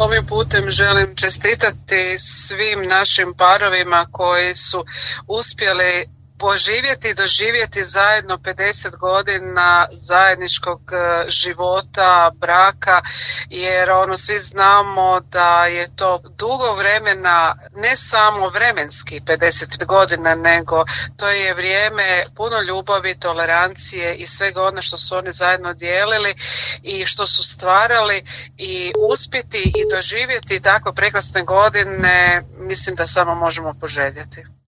Ovim putem želim čestitati svim našim parovima koji su uspjeli poživjeti i doživjeti zajedno 50 godina zajedničkog života, braka, jer svi znamo da je to dugo vremena, ne samo vremenski 50 godina, nego to je vrijeme puno ljubavi, tolerancije i svega ono što su oni zajedno dijelili i što su stvarali, i uspjeti i doživjeti takve prekrasne godine, mislim da samo možemo poželjeti.